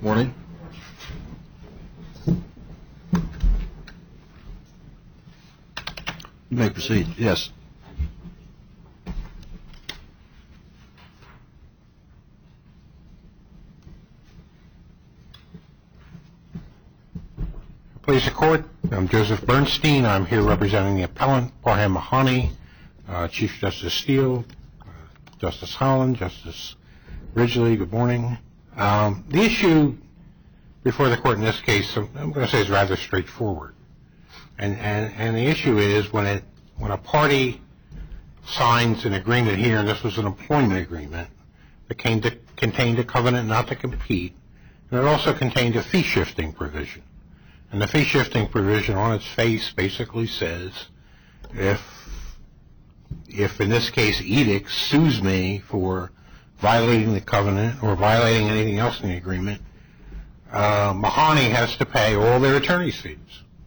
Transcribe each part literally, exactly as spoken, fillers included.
Morning. You may proceed. Yes. Please, the court. I'm Joseph Bernstein. I'm here representing the appellant, Parham Mahani, uh, Chief Justice Steele, uh, Justice Holland, Justice Ridgely. Good morning. Um, the issue before the court in this case, I'm going to say, is rather straightforward. And, and, and the issue is when it, when a party signs an agreement here, and this was an employment agreement, that came to, contained a covenant not to compete, and it also contained a fee-shifting provision. And the fee-shifting provision on its face basically says, if, if in this case Edict sues me for violating the covenant or violating anything else in the agreement, uh, Mahani has to pay all their attorney's fees.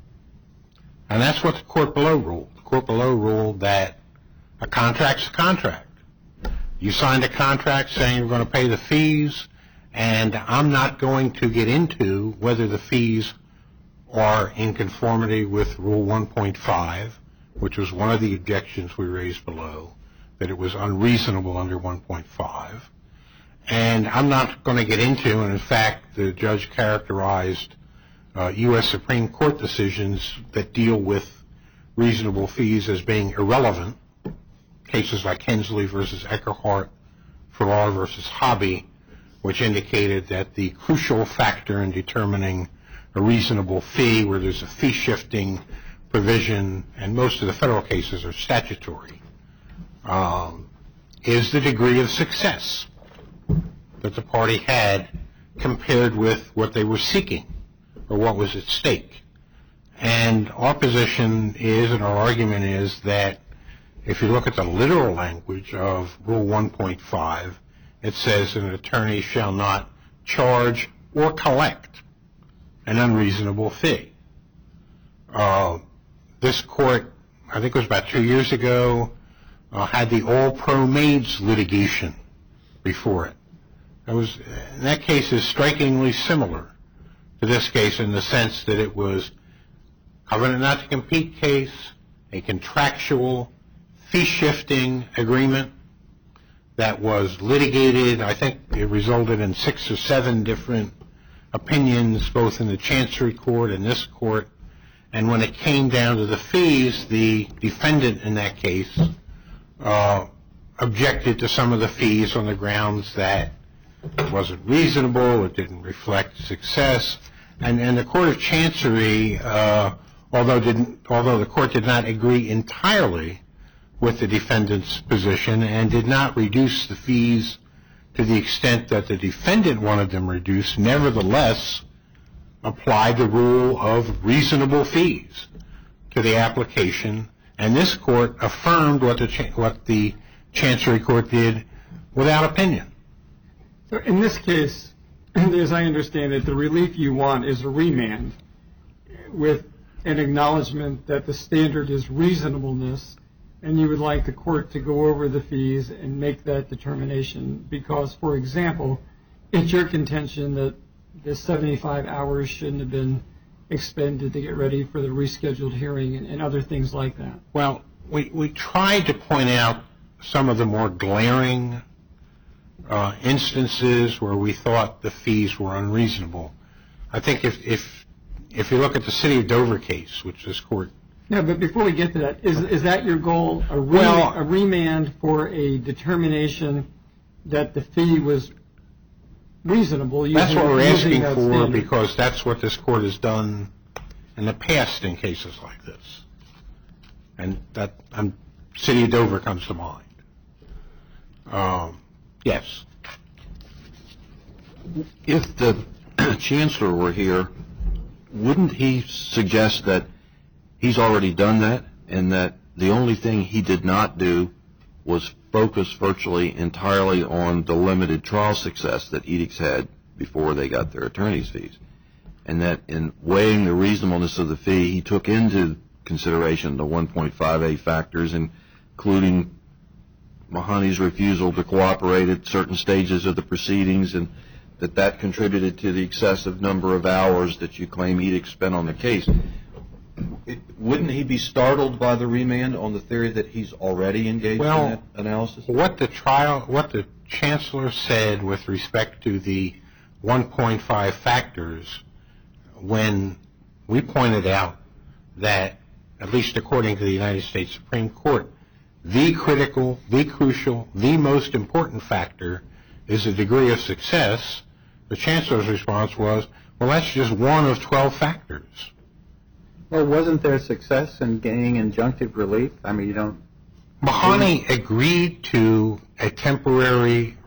And that's what the court below ruled. The court below ruled that a contract's a contract. You signed a contract saying you're going to pay the fees, and I'm not going to get into whether the fees are in conformity with Rule one point five, which was one of the objections we raised below, that it was unreasonable under one point five. And I'm not going to get into, and in fact, the judge characterized uh, U S Supreme Court decisions that deal with reasonable fees as being irrelevant. Cases like Hensley versus Eckerhart, Farrar versus Hobby, which indicated that the crucial factor in determining a reasonable fee, where there's a fee-shifting provision, and most of the federal cases are statutory, um, is the degree of success that the party had compared with what they were seeking or what was at stake. And our position is, and our argument is, that if you look at the literal language of Rule one point five, it says an attorney shall not charge or collect an unreasonable fee. Uh, this court, I think it was about two years ago, uh, had the All Pro Maids litigation before it. It was, in that case, is strikingly similar to this case in the sense that it was covenant not to compete case, a contractual fee-shifting agreement that was litigated. I think it resulted in six or seven different opinions, both in the Chancery Court and this court. And when it came down to the fees, the defendant in that case uh, objected to some of the fees on the grounds that it wasn't reasonable, it didn't reflect success. And, and the Court of Chancery, uh, although didn't, although the court did not agree entirely with the defendant's position and did not reduce the fees to the extent that the defendant wanted them reduced, nevertheless applied the rule of reasonable fees to the application. And this court affirmed what the, what the Chancery Court did without opinion. So in this case, as I understand it, the relief you want is a remand with an acknowledgement that the standard is reasonableness, and you would like the court to go over the fees and make that determination because, for example, it's your contention that the seventy-five hours shouldn't have been expended to get ready for the rescheduled hearing and, and other things like that. Well, we, we tried to point out some of the more glaring uh, instances where we thought the fees were unreasonable. I think if, if, if you look at the City of Dover case, which this court... Yeah, but before we get to that, is is that your goal, a, re- well, a remand for a determination that the fee was reasonable? That's what we're asking for standard. Because that's what this court has done in the past in cases like this. And that um, City of Dover comes to mind. Um, yes. If the Chancellor were here, wouldn't he suggest that he's already done that and that the only thing he did not do was focus virtually entirely on the limited trial success that Edicts had before they got their attorney's fees, and that in weighing the reasonableness of the fee, he took into consideration the one point five A factors, including Mahani's refusal to cooperate at certain stages of the proceedings and that that contributed to the excessive number of hours that you claim he'd spent on the case. It, wouldn't he be startled by the remand on the theory that he's already engaged well, in that analysis? What the trial, what the chancellor said with respect to the one point five factors, when we pointed out that, at least according to the United States Supreme Court, the critical, the crucial, the most important factor is the degree of success, the chancellor's response was, well, that's just one of twelve factors. Well, wasn't there success in gaining injunctive relief? I mean, you don't... Mahoney agreed to a temporary,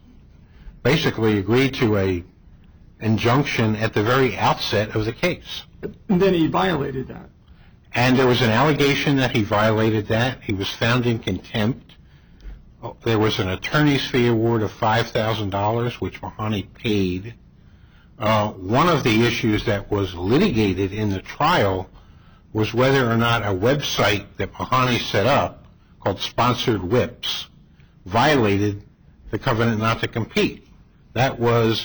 basically agreed to a injunction at the very outset of the case. And then he violated that. And there was an allegation that he violated that. He was found in contempt. There was an attorney's fee award of five thousand dollars, which Mahoney paid. Uh, one of the issues that was litigated in the trial was whether or not a website that Mahoney set up, called Sponsored Whips, violated the covenant not to compete. That was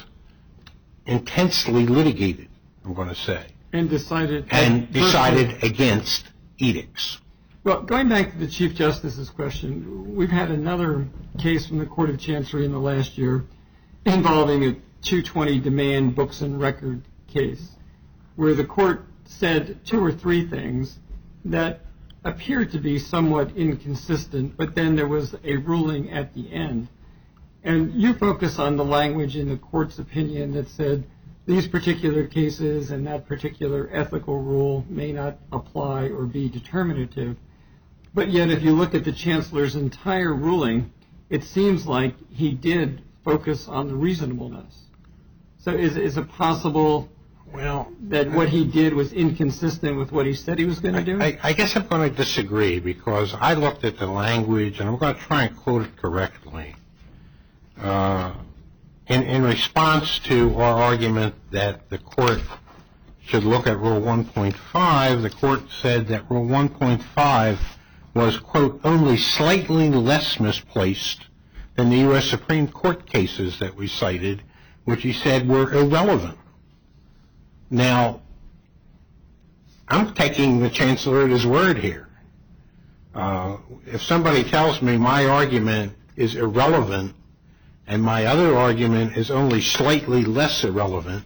intensely litigated, I'm going to say. And decided... And decided against edicts. Well, going back to the Chief Justice's question, we've had another case from the Court of Chancery in the last year involving a two twenty demand books and record case, where the court said two or three things that appeared to be somewhat inconsistent, but then there was a ruling at the end. And you focus on the language in the court's opinion that said these particular cases and that particular ethical rule may not apply or be determinative. But yet, if you look at the Chancellor's entire ruling, it seems like he did focus on the reasonableness. So is, is it possible well, that what he did was inconsistent with what he said he was going to do? I, I guess I'm going to disagree, because I looked at the language, and I'm going to try and quote it correctly. Uh, in, in response to our argument that the court should look at Rule one point five, the court said that Rule one point five was, quote, only slightly less misplaced than the U S Supreme Court cases that we cited, which he said were irrelevant. Now, I'm taking the Chancellor at his word here. Uh, if somebody tells me my argument is irrelevant and my other argument is only slightly less irrelevant,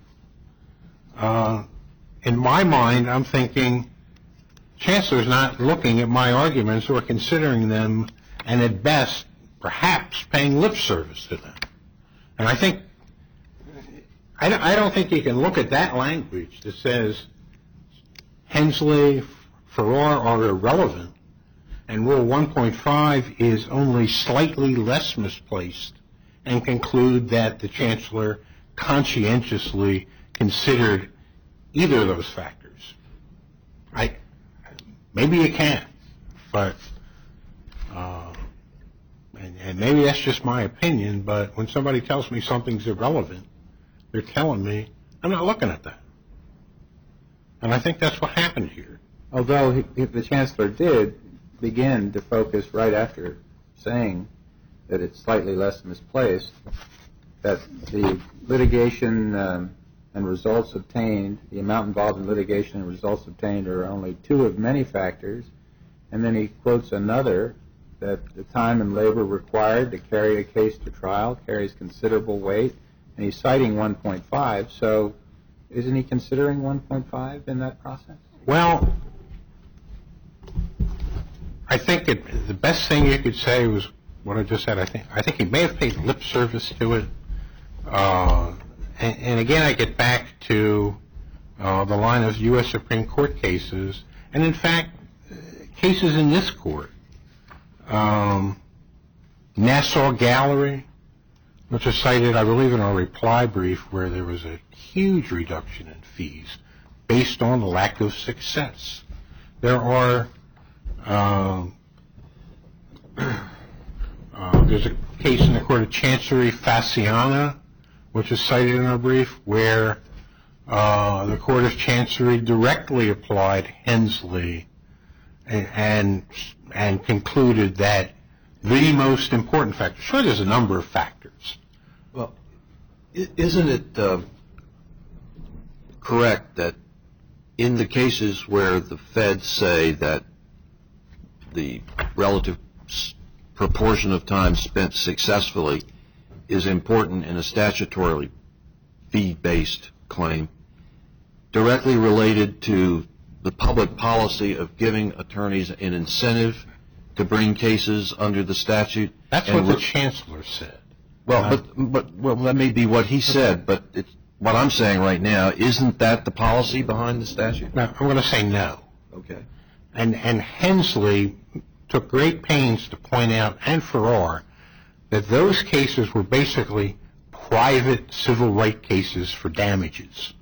uh, in my mind, I'm thinking, Chancellor's not looking at my arguments or considering them, and at best, perhaps paying lip service to them. And I think, I don't, I don't think you can look at that language that says Hensley, Farrar are irrelevant, and Rule one point five is only slightly less misplaced, and conclude that the Chancellor conscientiously considered either of those factors. I, maybe you can, but, uh, and, and maybe that's just my opinion, but when somebody tells me something's irrelevant, they're telling me I'm not looking at that. And I think that's what happened here. Although he, the Chancellor did begin to focus right after saying that it's slightly less misplaced, that the litigation um, and results obtained, the amount involved in litigation and results obtained are only two of many factors. And then he quotes another, that the time and labor required to carry a case to trial carries considerable weight. And he's citing one point five, so isn't he considering one point five in that process? Well, I think it, the best thing you could say was what I just said. I think I think he may have paid lip service to it. Uh, and, and again, I get back to uh, the line of U S Supreme Court cases, and in fact, uh, cases in this court. Um, Nassau Gallery, which is cited, I believe, in our reply brief, where there was a huge reduction in fees based on lack of success. There are, uh, uh, there's a case in the Court of Chancery, Fasciana, which is cited in our brief, where uh, the Court of Chancery directly applied Hensley and, and and concluded that the most important factor, sure, there's a number of factors. Well, I- Isn't it uh, correct that in the cases where the feds say that the relative s- proportion of time spent successfully is important in a statutorily fee-based claim, directly related to the public policy of giving attorneys an incentive to bring cases under the statute? That's and what the re- chancellor said. Well, Uh, but, but well, that may be what he said, but it's, what I'm saying right now, isn't that the policy behind the statute? Now, I'm going to say no. Okay. And, and Hensley took great pains to point out, and Farrar, that those cases were basically private civil right cases for damages.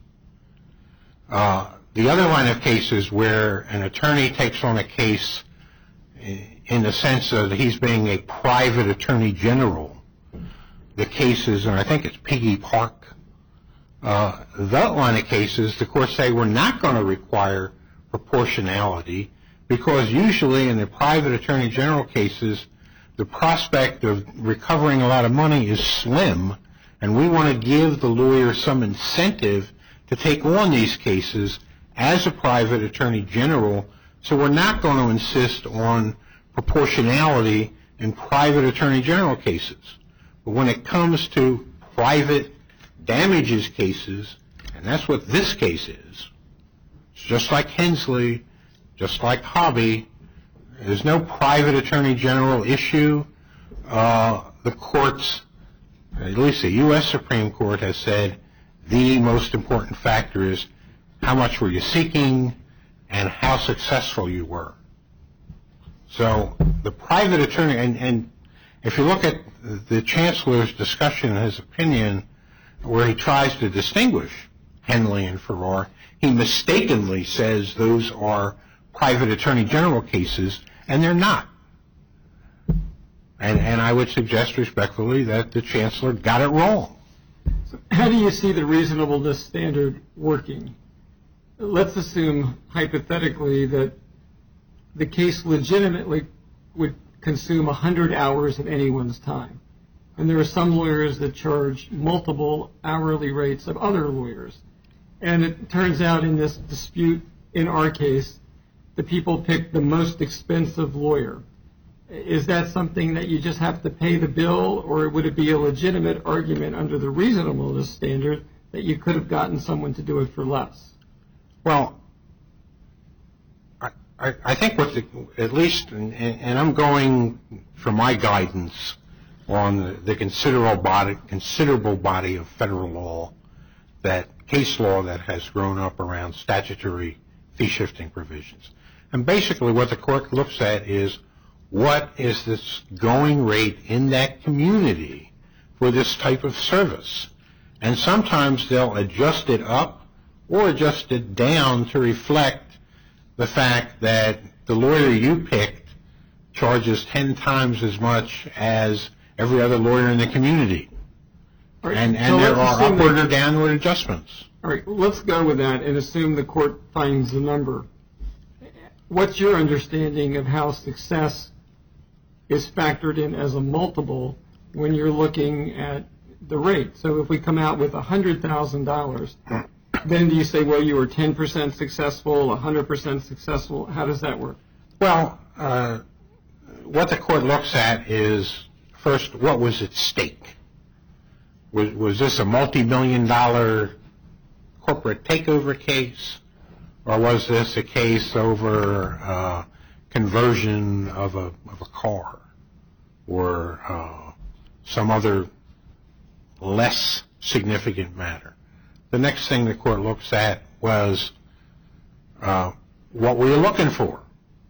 Uh, the other line of cases where an attorney takes on a case in the sense that he's being a private attorney general, the cases, and I think it's Piggy Park, uh, that line of cases, the courts say we're not going to require proportionality because usually in the private attorney general cases, the prospect of recovering a lot of money is slim, and we want to give the lawyer some incentive to take on these cases as a private attorney general, so we're not going to insist on proportionality in private attorney general cases. But when it comes to private damages cases, and that's what this case is, it's just like Hensley, just like Hobby, there's no private attorney general issue. Uh, the courts, at least the U S Supreme Court, has said the most important factor is how much were you seeking and how successful you were. So the private attorney, and, and if you look at the Chancellor's discussion in his opinion, where he tries to distinguish Henley and Farrar, he mistakenly says those are private attorney general cases, and they're not. And, and I would suggest respectfully that the Chancellor got it wrong. So how do you see the reasonableness standard working? Let's assume hypothetically that the case legitimately would consume one hundred hours of anyone's time. And there are some lawyers that charge multiple hourly rates of other lawyers. And it turns out in this dispute, in our case, the people picked the most expensive lawyer. Is that something that you just have to pay the bill, or would it be a legitimate argument under the reasonableness standard that you could have gotten someone to do it for less? Well, I, I, I think what the, at least, and, and I'm going for my guidance on the, the considerable body, considerable body of federal law, that case law that has grown up around statutory fee-shifting provisions. And basically what the court looks at is, what is this going rate in that community for this type of service? And sometimes they'll adjust it up or adjust it down to reflect the fact that the lawyer you picked charges ten times as much as every other lawyer in the community. Right, and and so there let's are assume upward that- or downward adjustments. All right, let's go with that and assume the court finds the number. What's your understanding of how success is factored in as a multiple when you're looking at the rate? So if we come out with one hundred thousand dollars, then do you say, well, you were ten percent successful, one hundred percent successful? How does that work? Well, uh, what the court looks at is, first, what was at stake? Was, was this a multi-million dollar corporate takeover case, or was this a case over uh, conversion of a, of a car, or uh, some other less significant matter? The next thing the court looks at was, uh, what were you looking for?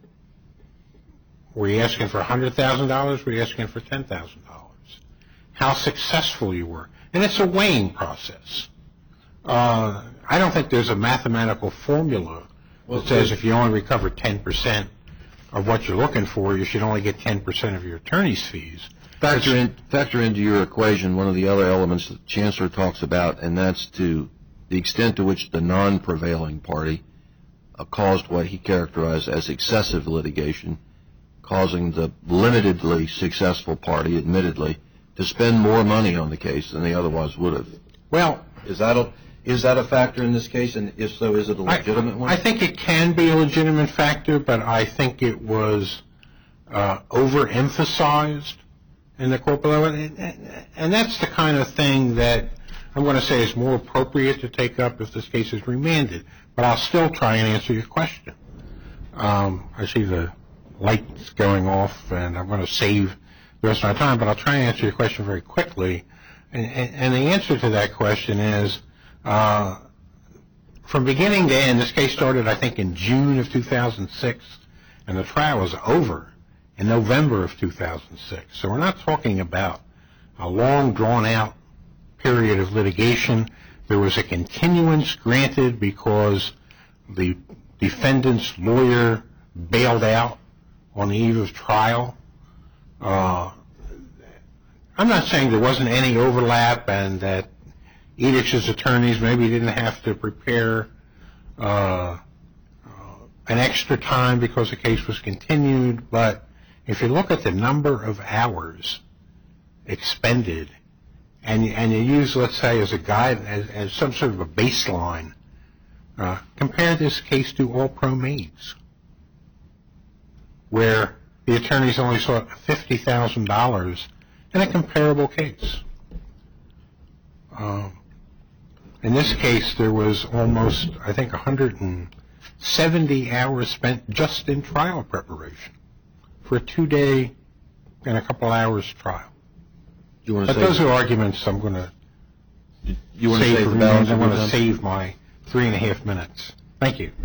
Were you asking for one hundred thousand dollars? Were you asking for ten thousand dollars? How successful you were. And it's a weighing process. Uh, I don't think there's a mathematical formula that says if you only recover ten percent of what you're looking for, you should only get ten percent of your attorney's fees. Factor, in, factor into your equation one of the other elements that the Chancellor talks about, and that's to the extent to which the non-prevailing party uh, caused what he characterized as excessive litigation, causing the limitedly successful party, admittedly, to spend more money on the case than they otherwise would have. Well, Is that a, is that a factor in this case, and if so, is it a legitimate I, one? I think it can be a legitimate factor, but I think it was uh, overemphasized in the corporate level, and, and that's the kind of thing that I'm going to say is more appropriate to take up if this case is remanded. But I'll still try and answer your question. Um, I see the lights going off, and I'm going to save the rest of my time, but I'll try and answer your question very quickly. And, and, and the answer to that question is, uh, from beginning to end, this case started, I think, in June of two thousand six, and the trial was over in November of two thousand six. So we're not talking about a long, drawn-out period of litigation. There was a continuance granted because the defendant's lawyer bailed out on the eve of trial. Uh, I'm not saying there wasn't any overlap and that Edix's attorneys maybe didn't have to prepare uh, uh, an extra time because the case was continued, but if you look at the number of hours expended and, and you use, let's say, as a guide, as, as some sort of a baseline, uh, compare this case to All Pro Maids, where the attorneys only sought fifty thousand dollars in a comparable case. Um, in this case, there was almost, I think, one hundred seventy hours spent just in trial preparation for a two-day and a couple hours trial. You want But to those save, are arguments I'm going to you want to save save for the me. balance I of want your to time? save my three and a half minutes. Thank you.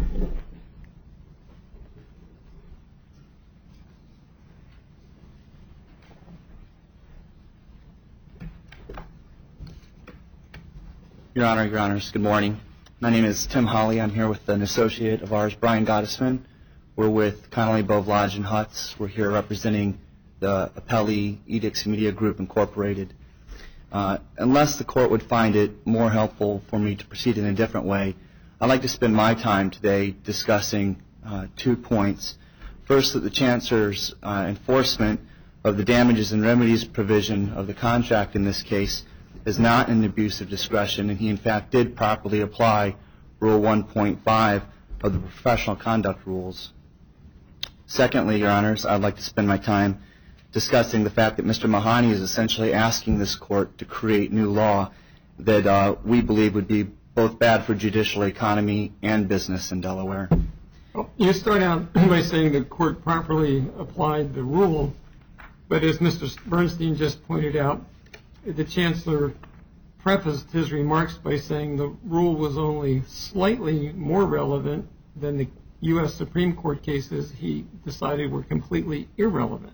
Your Honor, Your Honors, good morning. My name is Tim Holly. I'm here with an associate of ours, Brian Gottesman. We're with Connolly, Bove Lodge, and Hutz. We're here representing the Appellee Edix Media Group, Incorporated. Uh, unless the Court would find it more helpful for me to proceed in a different way, I'd like to spend my time today discussing uh, two points. First, that the Chancellor's uh, enforcement of the damages and remedies provision of the contract in this case is not an abuse of discretion, and he in fact did properly apply Rule one point five of the Professional Conduct Rules. Secondly, Your Honors, I'd like to spend my time discussing the fact that Mister Mahoney is essentially asking this Court to create new law that uh, we believe would be both bad for judicial economy and business in Delaware. Well, you start out by saying the Court properly applied the rule, but as Mister Bernstein just pointed out, the Chancellor prefaced his remarks by saying the rule was only slightly more relevant than the U S Supreme Court cases he decided were completely irrelevant.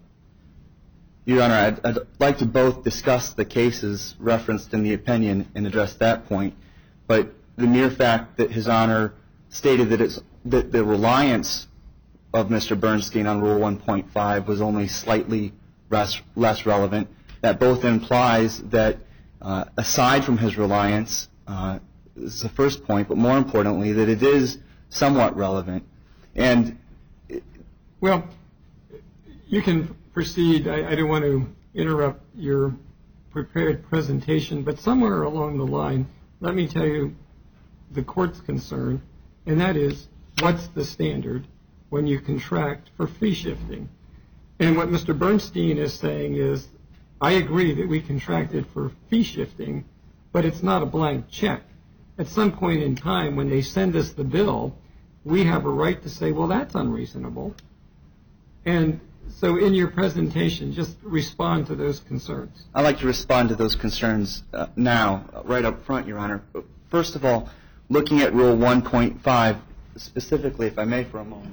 Your Honor, I'd, I'd like to both discuss the cases referenced in the opinion and address that point, but the mere fact that His Honor stated that, it's, that the reliance of Mister Bernstein on Rule one point five was only slightly less, less relevant, that both implies that uh, aside from his reliance, uh, this is the first point, but more importantly, that it is somewhat relevant. And it, Well, you can proceed. I, I don't want to interrupt your prepared presentation, but somewhere along the line, let me tell you the Court's concern, and that is, what's the standard when you contract for fee shifting? And what Mister Bernstein is saying is, I agree that we contracted for fee shifting, but it's not a blank check. At some point in time, when they send us the bill, we have a right to say, well, that's unreasonable. And so in your presentation, just respond to those concerns. I'd like to respond to those concerns uh, now, uh, right up front, Your Honor. First of all, looking at Rule one point five, specifically, if I may for a moment.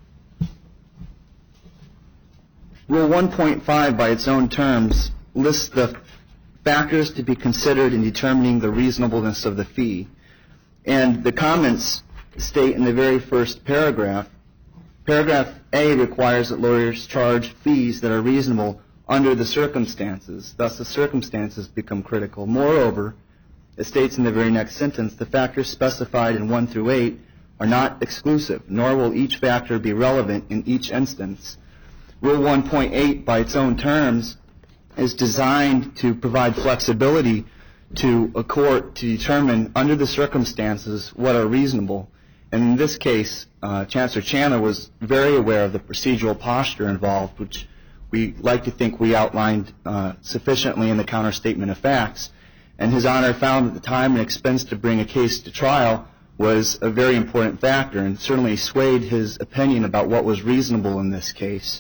Rule one point five, by its own terms, lists the factors to be considered in determining the reasonableness of the fee. And the comments state in the very first paragraph, paragraph A requires that lawyers charge fees that are reasonable under the circumstances. Thus, the circumstances become critical. Moreover, it states in the very next sentence, the factors specified in one through eight are not exclusive, nor will each factor be relevant in each instance. Rule one point eight, by its own terms, is designed to provide flexibility to a court to determine under the circumstances what are reasonable. And in this case, uh, Chancellor Chandler was very aware of the procedural posture involved, which we like to think we outlined uh, sufficiently in the counterstatement of facts. And His Honor found that the time and expense to bring a case to trial was a very important factor, and certainly swayed his opinion about what was reasonable in this case.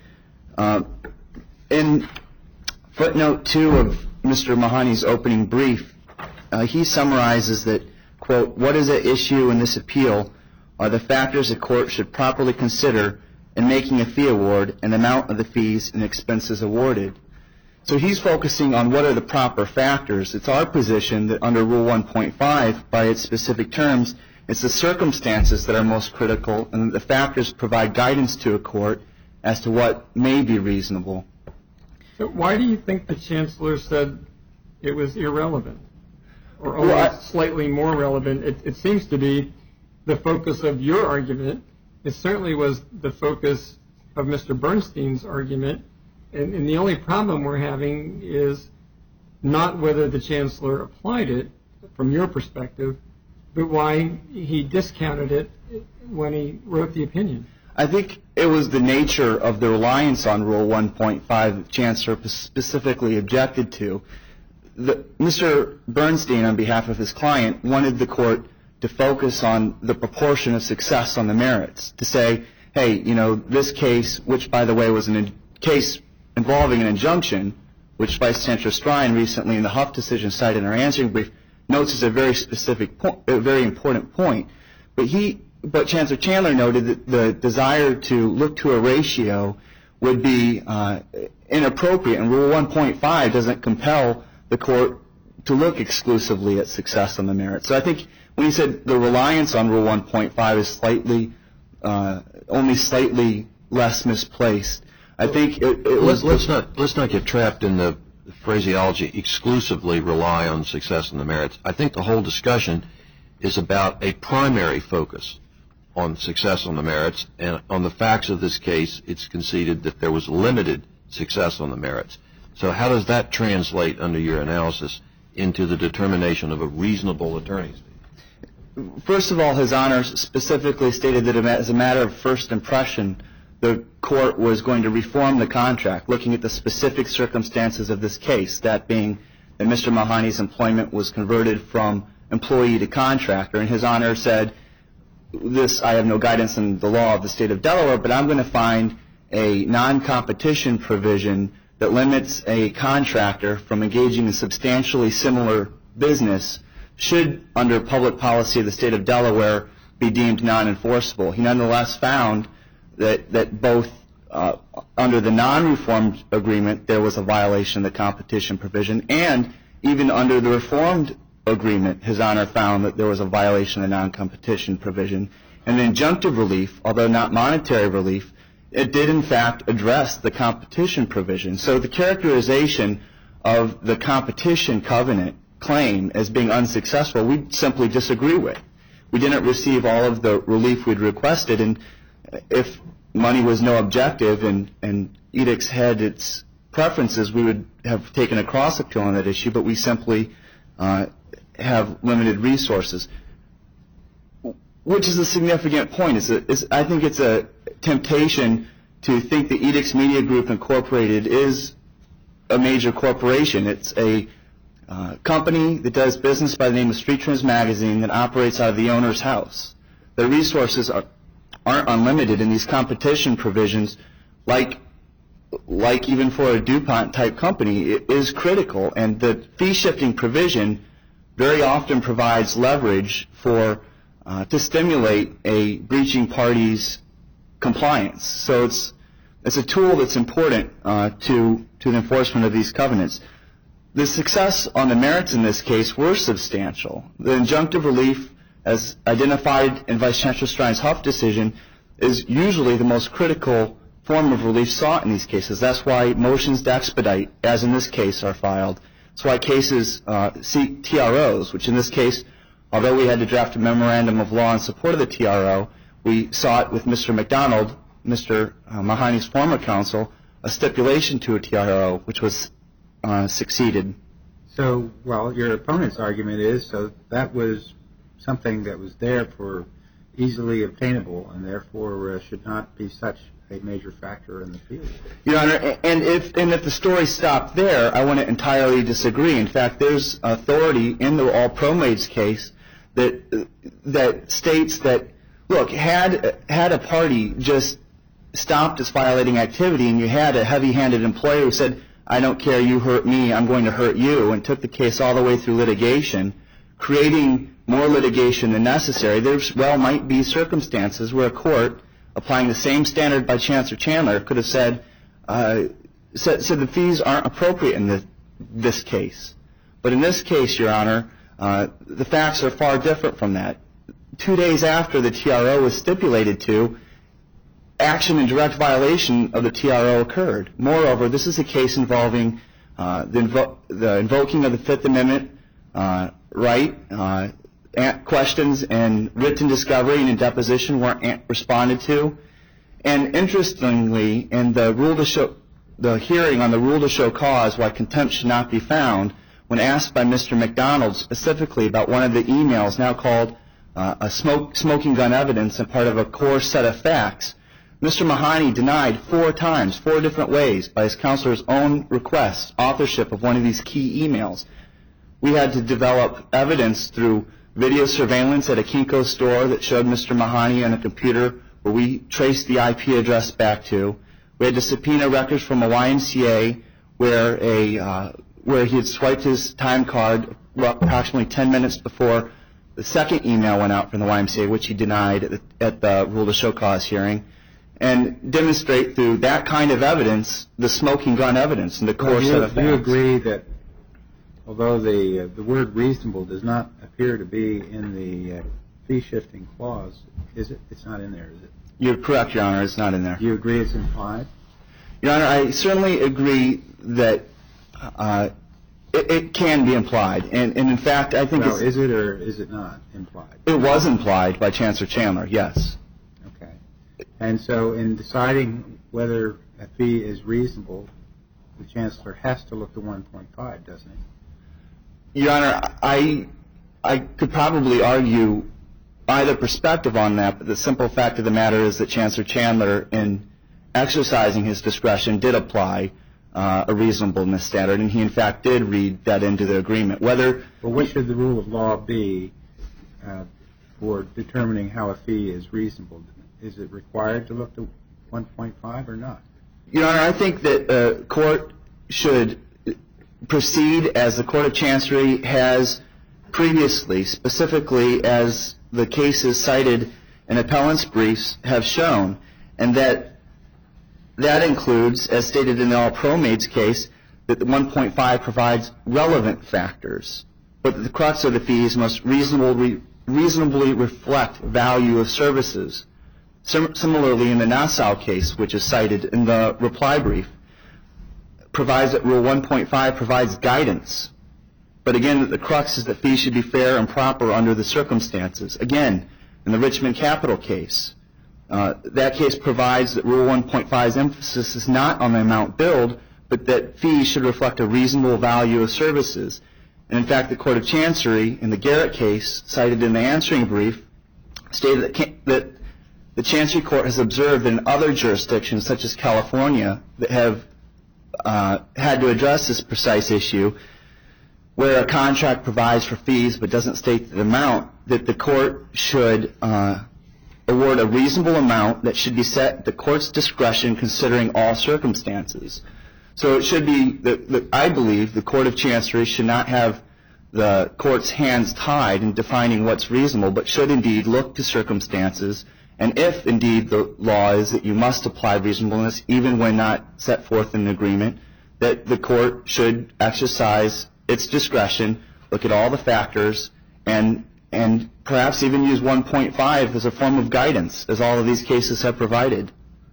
Uh, in footnote two of Mister Mahoney's opening brief, uh, he summarizes that, quote, what is at issue in this appeal are the factors a court should properly consider in making a fee award and the amount of the fees and expenses awarded. So he's focusing on what are the proper factors. It's our position that under Rule one point five, by its specific terms, it's the circumstances that are most critical, and the factors provide guidance to a court as to what may be reasonable. So why do you think the Chancellor said it was irrelevant, or only Well, I- slightly more relevant? It, it seems to be the focus of your argument. It certainly was the focus of Mister Bernstein's argument. And, and the only problem we're having is not whether the Chancellor applied it from your perspective, but why he discounted it when he wrote the opinion. I think it was the nature of the reliance on Rule one point five that the Chancellor specifically objected to. The, Mister Bernstein, on behalf of his client, wanted the court to focus on the proportion of success on the merits, to say, hey, you know, this case, which, by the way, was a in- case involving an injunction, which Vice Chancellor Strine recently in the Huff decision cited in our answering brief, notes as a very specific point, a very important point. But he, but Chancellor Chandler noted that the desire to look to a ratio would be uh, inappropriate, and Rule one point five doesn't compel the court to look exclusively at success on the merits. So I think when he said the reliance on Rule one point five is slightly, uh, only slightly less misplaced, I think it, it was. Let's, let's not let's not get trapped in the phraseology exclusively rely on success and the merits. I think the whole discussion is about a primary focus on success on the merits, and on the facts of this case, it's conceded that there was limited success on the merits. So how does that translate under your analysis into the determination of a reasonable attorney's fee? First of all, His Honor specifically stated that as a matter of first impression, the court was going to reform the contract, looking at the specific circumstances of this case, that being that Mister Mahoney's employment was converted from employee to contractor. And His Honor said, this, I have no guidance in the law of the state of Delaware, but I'm going to find a non-competition provision that limits a contractor from engaging in substantially similar business should, under public policy of the state of Delaware, be deemed non-enforceable. He nonetheless found that, that both uh, under the non-reformed agreement there was a violation of the competition provision, and even under the reformed agreement, His Honor found that there was a violation of the non-competition provision. And the injunctive relief, although not monetary relief, it did in fact address the competition provision. So the characterization of the competition covenant claim as being unsuccessful, we simply disagree with. We didn't receive all of the relief we'd requested, and if money was no objective and, and edicts had its preferences, we would have taken a cross appeal on that issue, but we simply uh, have limited resources. Which is a significant point. It's a, it's, I think it's a temptation to think that Edicts Media Group Incorporated is a major corporation. It's a uh, company that does business by the name of Street Trends Magazine that operates out of the owner's house. Their resources are, aren't unlimited, and these competition provisions, like like even for a DuPont type company, it is critical. And the fee shifting provision very often provides leverage for uh, to stimulate a breaching party's compliance. So it's it's a tool that's important uh, to to the enforcement of these covenants. The success on the merits in this case were substantial. The injunctive relief, as identified in Vice Chancellor Strine's Huff decision, is usually the most critical form of relief sought in these cases. That's why motions to expedite, as in this case, are filed. That's why cases uh, seek T R Os, which in this case, although we had to draft a memorandum of law in support of the T R O, we sought with Mister McDonald, Mister Uh, Mahoney's former counsel, a stipulation to a T R O, which was uh, succeeded. So, well, your opponent's argument is so that was something that was there for easily obtainable and therefore uh, should not be such a major factor in the field. Your Honor, and if and if the story stopped there, I wouldn't entirely disagree. In fact, there's authority in the All Pro-Maids case that that states that, look, had had a party just stopped its violating activity and you had a heavy-handed employer who said, I don't care, you hurt me, I'm going to hurt you, and took the case all the way through litigation, creating more litigation than necessary, there well might be circumstances where a court, applying the same standard by Chancellor Chandler, could have said, uh, said, said the fees aren't appropriate in this, this case. But in this case, Your Honor, uh, the facts are far different from that. Two days after the T R O was stipulated to, action in direct violation of the T R O occurred. Moreover, this is a case involving uh, the, invo- the invoking of the Fifth Amendment uh, right. Uh, questions and written discovery and in deposition weren't responded to. And interestingly, in the rule to show, the hearing on the rule to show cause why contempt should not be found, when asked by Mister McDonald specifically about one of the emails now called uh, a smoke, smoking gun evidence and part of a core set of facts, Mister Mahoney denied four times, four different ways, by his counselor's own request, authorship of one of these key emails. We had to develop evidence through video surveillance at a Kinko store that showed Mister Mahoney on a computer where we traced the I P address back to. We had to subpoena records from a Y M C A where a uh, where he had swiped his time card approximately ten minutes before the second email went out from the Y M C A, which he denied at the, at the rule to show cause hearing, and demonstrate through that kind of evidence the smoking gun evidence and the core well, you, set of facts. Do you agree that although the uh, the word reasonable does not appear to be in the uh, fee-shifting clause, is it? It's not in there, is it? You're correct, Your Honor. It's not in there. Do you agree it's implied? Your Honor, I certainly agree that uh, it, it can be implied, and, and in fact, I think well, it's, is it or is it not implied? It was implied by Chancellor Chandler, yes. Okay. And so in deciding whether a fee is reasonable, the Chancellor has to look to one point five, doesn't he? Your Honor, I I could probably argue either perspective on that, but the simple fact of the matter is that Chancellor Chandler, in exercising his discretion, did apply uh, a reasonableness standard, and he in fact did read that into the agreement. Whether well, what should the rule of law be uh, for determining how a fee is reasonable? Is it required to look to one point five or not? Your Honor, I think that a court should proceed as the Court of Chancery has previously, specifically as the cases cited in appellant's briefs have shown, and that that includes, as stated in the All Pro-Maids case, that the one point five provides relevant factors, but that the crux of the fees must reasonably, reasonably reflect value of services. Sim- similarly, in the Nassau case, which is cited in the reply brief, provides that Rule one point five provides guidance. But again, that the crux is that fees should be fair and proper under the circumstances. Again, in the Richmond Capital case, uh, that case provides that Rule one point five's emphasis is not on the amount billed, but that fees should reflect a reasonable value of services. And in fact, the Court of Chancery, in the Garrett case, cited in the answering brief, stated that, can, that the Chancery Court has observed in other jurisdictions, such as California, that have uh, had to address this precise issue, where a contract provides for fees but doesn't state the amount, that the court should uh, award a reasonable amount that should be set at the court's discretion considering all circumstances. So it should be, the, the, I believe, the Court of Chancery should not have the court's hands tied in defining what's reasonable, but should indeed look to circumstances, and if indeed the law is that you must apply reasonableness even when not set forth in an agreement, that the court should exercise its discretion, look at all the factors, and and perhaps even use one point five as a form of guidance, as all of these cases have provided.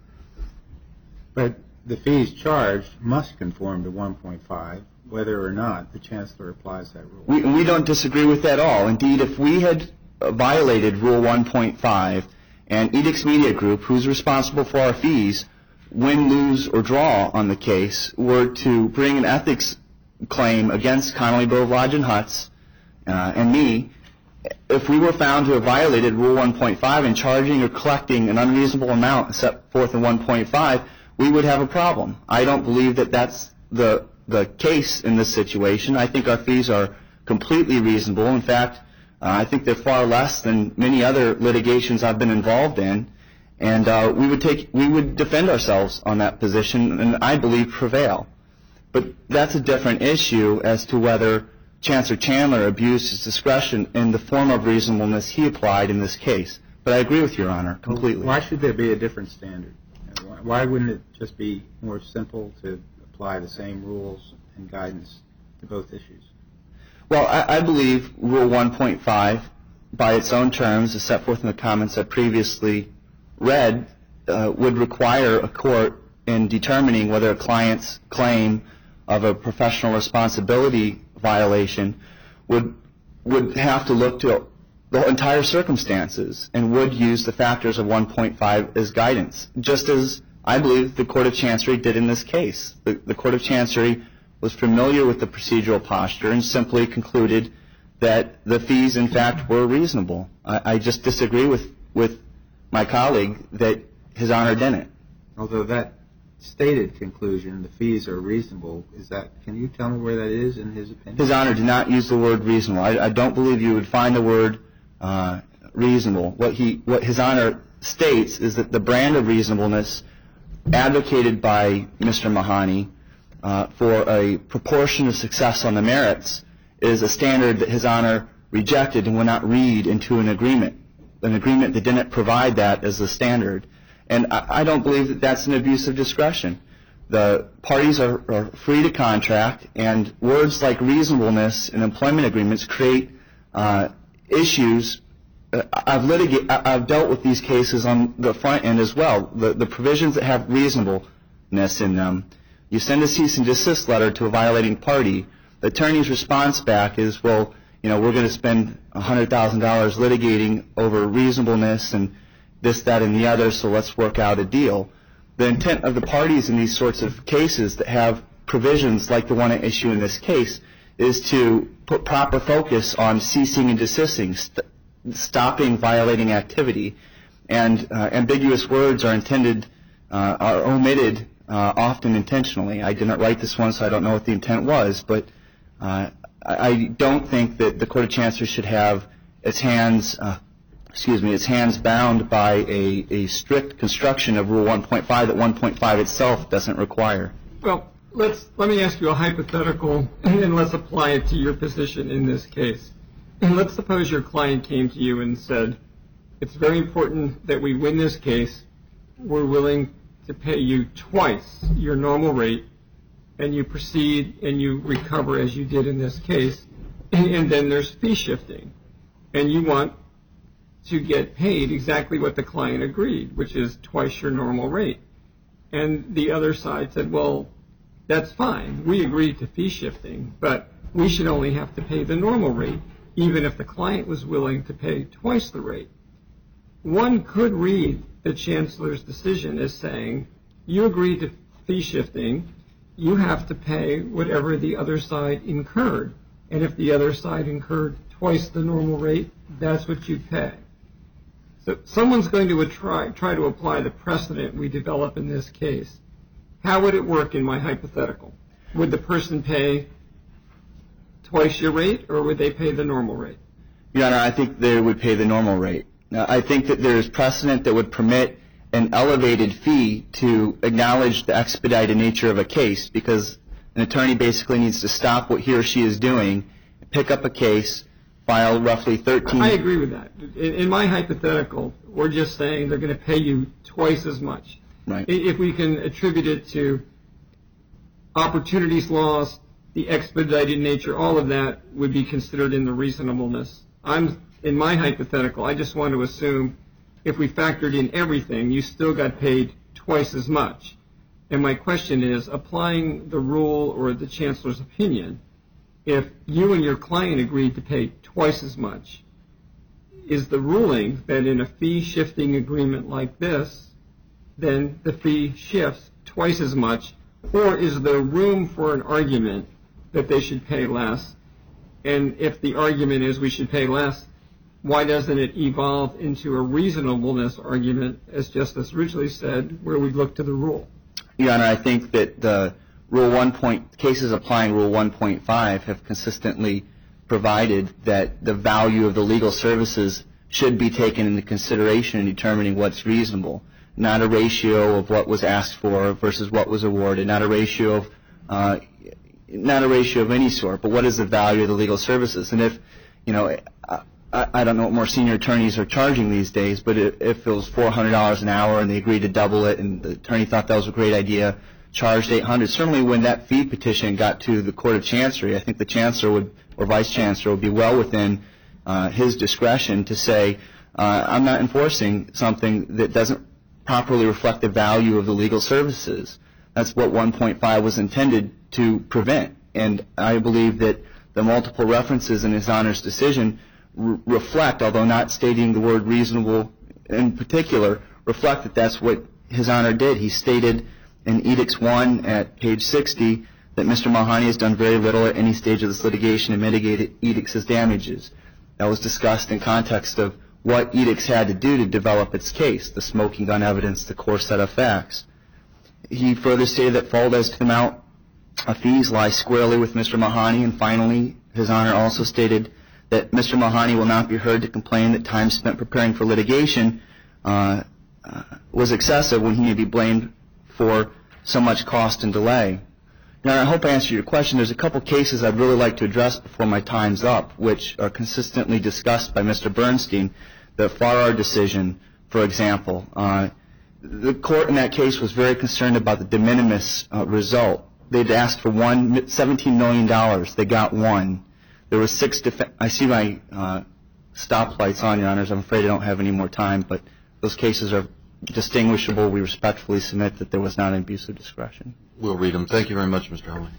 But the fees charged must conform to one point five, whether or not the Chancellor applies that rule. We, we don't disagree with that at all. Indeed, if we had violated Rule one point five and Edix Media Group, who's responsible for our fees, win, lose, or draw on the case, were to bring an ethics claim against Connolly, Bove, Lodge, and Hutz uh, and me, if we were found to have violated Rule one point five in charging or collecting an unreasonable amount set forth in one point five, we would have a problem. I don't believe that that's the the case in this situation. I think our fees are completely reasonable. In fact, uh, I think they're far less than many other litigations I've been involved in, and uh, we would take we would defend ourselves on that position, and I believe prevail. But that's a different issue as to whether Chancellor Chandler abused his discretion in the form of reasonableness he applied in this case. But I agree with Your Honor completely. Why should there be a different standard? Why wouldn't it just be more simple to apply the same rules and guidance to both issues? Well, I, I believe Rule one point five, by its own terms, as set forth in the comments I previously read, uh, would require a court in determining whether a client's claim of a professional responsibility violation would would have to look to the entire circumstances and would use the factors of one point five as guidance, just as I believe the Court of Chancery did in this case. The, the Court of Chancery was familiar with the procedural posture and simply concluded that the fees, in fact, were reasonable. I, I just disagree with, with my colleague that His Honor didn't. Although that stated conclusion, the fees are reasonable, is that, can you tell me where that is in his opinion? His Honor did not use the word reasonable. I, I don't believe you would find the word uh, reasonable. What he, what His Honor states is that the brand of reasonableness advocated by Mister Mahoney uh, for a proportion of success on the merits is a standard that His Honor rejected and would not read into an agreement, an agreement that didn't provide that as a standard. And I, I don't believe that that's an abuse of discretion. The parties are, are free to contract, and words like reasonableness in employment agreements create uh, issues. Uh, I've, litigate, I've dealt with these cases on the front end as well. The, the provisions that have reasonableness in them, you send a cease and desist letter to a violating party. The attorney's response back is, well, you know, we're going to spend one hundred thousand dollars litigating over reasonableness and this, that, and the other, so let's work out a deal. The intent of the parties in these sorts of cases that have provisions like the one at issue in this case is to put proper focus on ceasing and desisting, st- stopping violating activity. And uh, ambiguous words are intended, uh, are omitted uh, often intentionally. I did not write this one, so I don't know what the intent was, but uh, I don't think that the Court of Chancery should have its hands uh, excuse me, its hands bound by a, a strict construction of Rule one point five that one point five itself doesn't require. Well, let's let me ask you a hypothetical, and then let's apply it to your position in this case. And let's suppose your client came to you and said, it's very important that we win this case. We're willing to pay you twice your normal rate, and you proceed and you recover as you did in this case, and, and then there's fee shifting, and you want to get paid exactly what the client agreed, which is twice your normal rate. And the other side said, well, that's fine. We agreed to fee shifting, but we should only have to pay the normal rate, even if the client was willing to pay twice the rate. One could read the Chancellor's decision as saying, you agreed to fee shifting, you have to pay whatever the other side incurred. And if the other side incurred twice the normal rate, that's what you pay. So someone's going to try, try to apply the precedent we develop in this case. How would it work in my hypothetical? Would the person pay twice your rate, or would they pay the normal rate? Your Honor, I think they would pay the normal rate. Now, I think that there is precedent that would permit an elevated fee to acknowledge the expedited nature of a case, because an attorney basically needs to stop what he or she is doing, pick up a case, file roughly thirteen... I agree with that. In, in my hypothetical, we're just saying they're going to pay you twice as much. Right. If we can attribute it to opportunities lost, the expedited nature, all of that would be considered in the reasonableness. I'm, in my hypothetical, I just want to assume if we factored in everything, you still got paid twice as much. And my question is, applying the rule or the Chancellor's opinion, if you and your client agreed to pay twice as much, is the ruling that in a fee-shifting agreement like this, then the fee shifts twice as much, or is there room for an argument that they should pay less. And if the argument is we should pay less, why doesn't it evolve into a reasonableness argument, as Justice Ridgely said, where we look to the rule? Your Honor, I think that the Rule one point, cases applying Rule one point five have consistently provided that the value of the legal services should be taken into consideration in determining what's reasonable, not a ratio of what was asked for versus what was awarded, not a ratio of uh, not a ratio of any sort, but what is the value of the legal services? And if, you know, I, I don't know what more senior attorneys are charging these days, but if, if it was four hundred dollars an hour and they agreed to double it and the attorney thought that was a great idea, charged eight hundred dollars, certainly when that fee petition got to the Court of Chancery, I think the Chancellor would, or Vice Chancellor would be well within uh, his discretion to say, uh, I'm not enforcing something that doesn't properly reflect the value of the legal services. That's what one point five was intended to prevent. And I believe that the multiple references in His Honor's decision r- reflect, although not stating the word reasonable in particular, reflect that that's what His Honor did. He stated in Edicts one at page sixty that Mister Mahoney has done very little at any stage of this litigation to mitigate Edicts' damages. That was discussed in context of what Edicts had to do to develop its case, the smoking gun evidence, the core set of facts. He further stated that fault as to the amount of fees lies squarely with Mister Mahoney, and finally, His Honor also stated that Mister Mahoney will not be heard to complain that time spent preparing for litigation uh, uh, was excessive when he may be blamed for so much cost and delay. Now, I hope I answered your question. There's a couple cases I'd really like to address before my time's up, which are consistently discussed by Mister Bernstein. The Farrar decision, for example. Uh, the court in that case was very concerned about the de minimis uh, result. They'd asked for one, seventeen million dollars. They got one. There were six def- I see my uh, stoplights on, Your Honors. I'm afraid I don't have any more time, but those cases are distinguishable. We respectfully submit that there was not an abuse of discretion. We'll read them. Thank you very much, Mister Howley.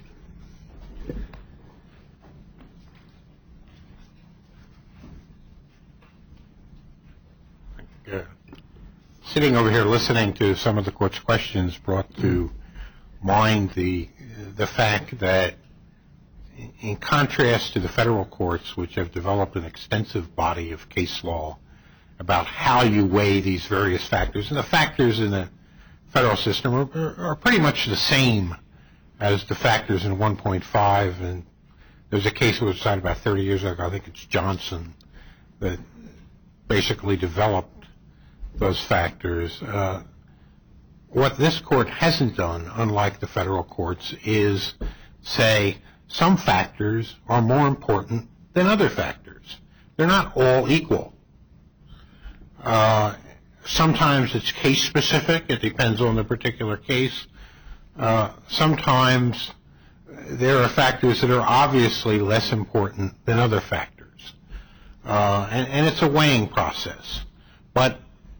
Uh, sitting over here listening to some of the court's questions brought to mind the the fact that in contrast to the federal courts, which have developed an extensive body of case law about how you weigh these various factors, and the factors in the federal system are, are pretty much the same as the factors in one point five, and there's a case that was decided about thirty years ago, I think it's Johnson, that basically developed those factors. Uh, what this court hasn't done, unlike the federal courts, is say some factors are more important than other factors. They're not all equal. Uh, sometimes it's case specific. It depends on the particular case. Uh, sometimes there are factors that are obviously less important than other factors. Uh, and, and it's a weighing process. But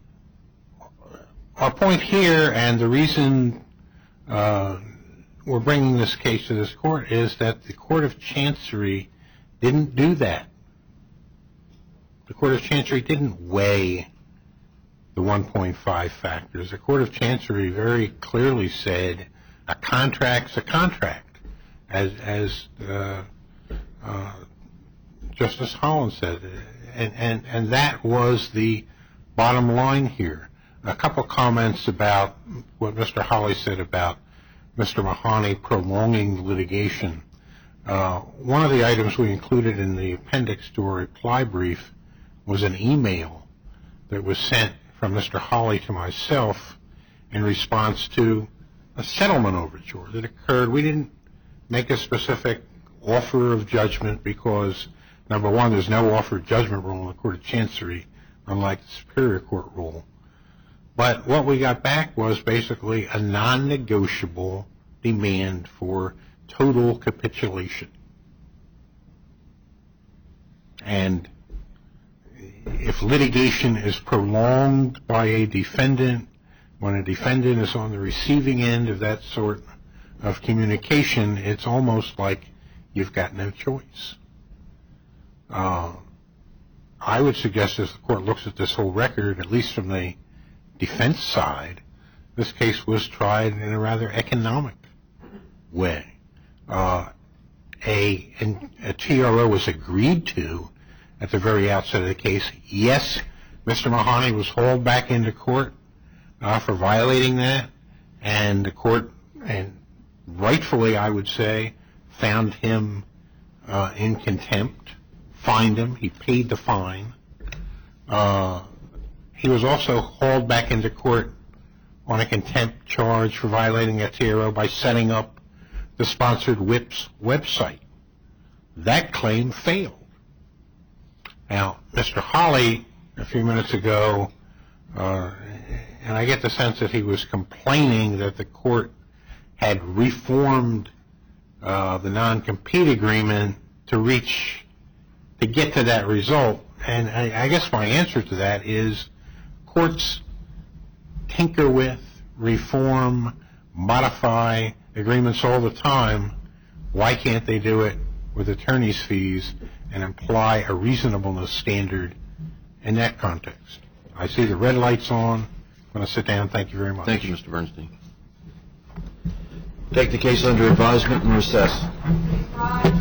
our point here, and the reason uh, we're bringing this case to this court, is that the Court of Chancery didn't do that. The Court of Chancery didn't weigh the one point five factors. The Court of Chancery very clearly said a contract's a contract, as, as uh, uh, Justice Holland said, and, and, and that was the bottom line here. A couple comments about what Mister Hawley said about Mister Mahoney prolonging litigation. Uh, one of the items we included in the appendix to our reply brief was an email that was sent from Mister Hawley to myself in response to a settlement overture that occurred. We didn't make a specific offer of judgment because, number one, there's no offer of judgment rule in the Court of Chancery, unlike the Superior Court rule. But what we got back was basically a non-negotiable demand for total capitulation. And if litigation is prolonged by a defendant, when a defendant is on the receiving end of that sort of communication, it's almost like you've got no choice. Uh, I would suggest, as the court looks at this whole record, at least from the defense side, this case was tried in a rather economic way. Uh, a, a T R O was agreed to at the very outset of the case. Yes, Mister Mahoney was hauled back into court uh, for violating that, and the court, and rightfully I would say, found him uh, in contempt, fined him, he paid the fine. Uh, he was also hauled back into court on a contempt charge for violating a T R O by setting up the sponsored whips website. That claim failed. Now, Mister Hawley, a few minutes ago, uh, and I get the sense that he was complaining that the court had reformed uh, the non-compete agreement to reach, to get to that result. And I, I guess my answer to that is courts tinker with, reform, modify agreements all the time. Why can't they do it with attorney's fees and apply a reasonableness standard in that context? I see the red light's on. I'm going to sit down. Thank you very much. Thank you, Mister Bernstein. Take the case under advisement and recess.